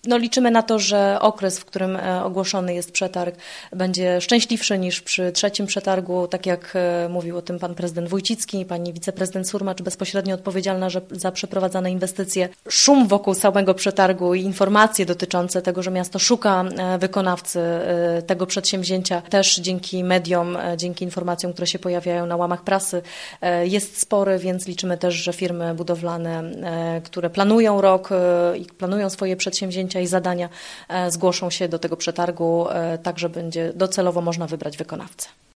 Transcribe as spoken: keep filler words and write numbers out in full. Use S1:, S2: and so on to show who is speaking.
S1: No, liczymy na to, że okres, w którym ogłoszony jest przetarg, będzie szczęśliwszy niż przy trzecim przetargu. Tak jak mówił o tym pan prezydent Wójcicki, pani wiceprezydent Surmacz, bezpośrednio odpowiedzialna za przeprowadzane inwestycje. Szum wokół samego przetargu i informacje dotyczące tego, że miasto szuka wykonawcy tego przedsięwzięcia, też dzięki mediom, dzięki informacjom, które się pojawiają na łamach prasy, jest spory, więc liczymy też, że firmy budowlane, które planują rok i planują swoje przedsięwzięcia i zadania, zgłoszą się do tego przetargu, tak że będzie docelowo można wybrać wykonawcę.